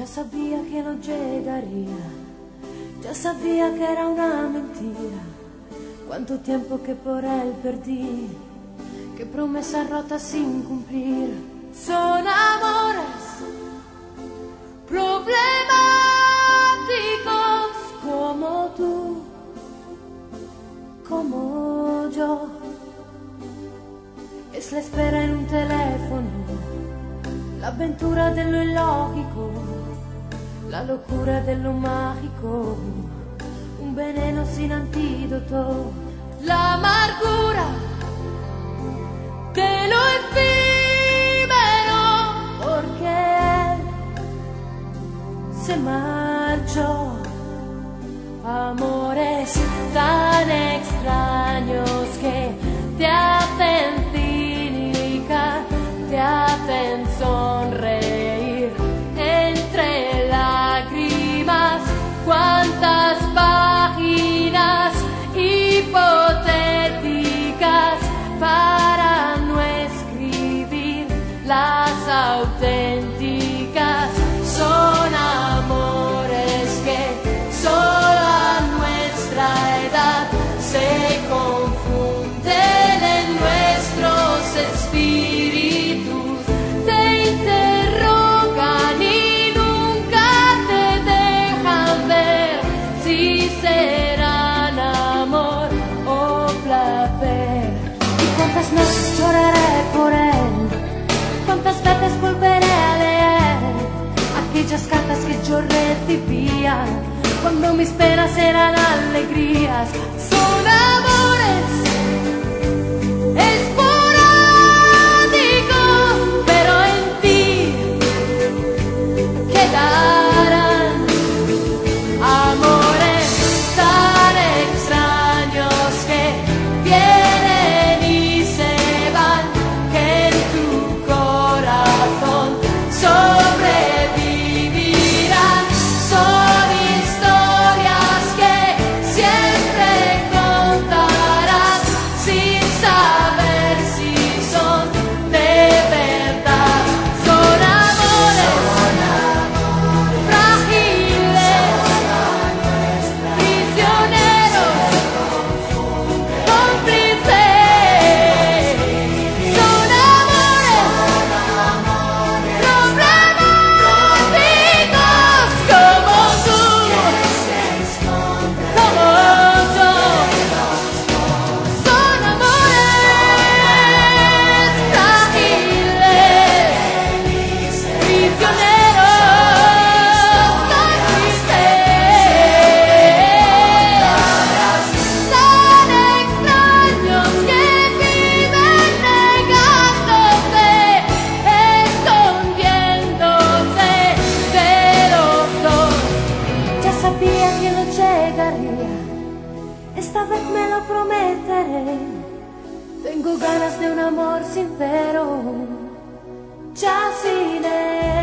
Ya sabía que no llegaría, ya sabía que era una mentira. Cuánto tiempo que por él perdí, qué promesas rotas sin cumplir. Son amores problemáticos como tú, como yo. Es la espera en un teléfono, la aventura de lo illogico, la locura de lo mágico, un veneno sin antídoto, la amargura de lo efímero, porque él se marchó. Amores tan extraños que te hacen cínica, te hacen sonreír entre lágrimas. Cuántas páginas hipotéticas para no escribir las auténticas. Son amores que solo a nuestra edad se confunden en nuestros espíritus, te interrogan y nunca te dejan ver si serán amor o placer. Y cuántas noches lloraré por él, cuántas veces volveré a leer aquellas cartas que yo recibía cuando mis penas eran alegrías. Son amores esporádicos, pero en ti quedarán. Amores tan extraños que vienen y se van, que en tu corazón sobrevivirán. Son historias que siempre contarás sin saber si son de verdad. Son amores frágiles, prisioneros, cómplices. Son amores problemáticos como tú, como yo. Son amores frágiles, prisioneros, cómplices. Tan extraños que viven negándose, escondiéndose de los dos. Ya sabía que no llegaría, esta vez me lo prometeré. Tengo ganas de un amor sincero, ya sin él.